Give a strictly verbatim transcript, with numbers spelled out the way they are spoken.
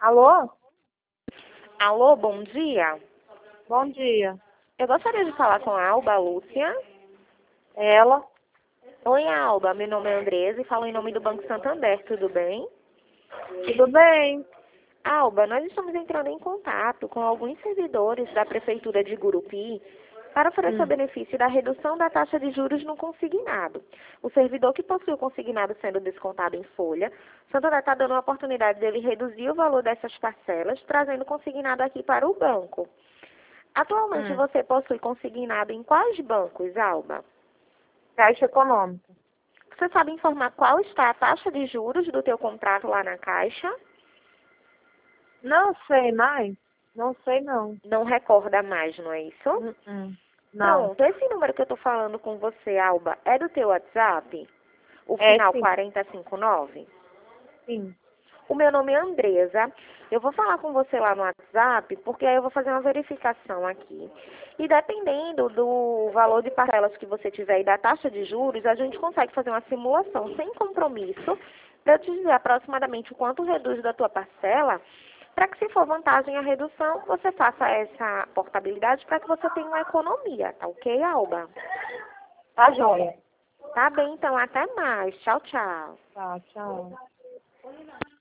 Alô? Alô, bom dia. Bom dia. Eu gostaria de falar com a Alba Lúcia. Ela? Oi, Alba. Meu nome é Andresa e falo em nome do Banco Santander. Tudo bem? Tudo bem? Alba, nós estamos entrando em contato com alguns servidores da Prefeitura de Gurupi para oferecer o Hum. benefício da redução da taxa de juros no consignado. O servidor que possui o consignado sendo descontado em folha, Santander está dando a oportunidade dele reduzir o valor dessas parcelas, trazendo o consignado aqui para o banco. Atualmente Hum. você possui consignado em quais bancos, Alba? Caixa Econômica. Você sabe informar qual está a taxa de juros do teu contrato lá na Caixa? Não sei mais. Não sei não. Não recorda mais, não é isso? Hum, hum. Não. Pronto, esse número que eu estou falando com você, Alba, é do teu WhatsApp? O É final sim. quarenta e cinquenta e nove? Sim. O meu nome é Andresa. Eu vou falar com você lá no WhatsApp, porque aí eu vou fazer uma verificação aqui. E dependendo do valor de parcelas que você tiver e da taxa de juros, a gente consegue fazer uma simulação sem compromisso para eu te dizer aproximadamente o quanto reduz da tua parcela, para que se for vantagem a redução, você faça essa portabilidade para que você tenha uma economia, tá ok, Alba? Tá joia. Tá bem, então até mais. Tchau, tchau. Tá, tchau.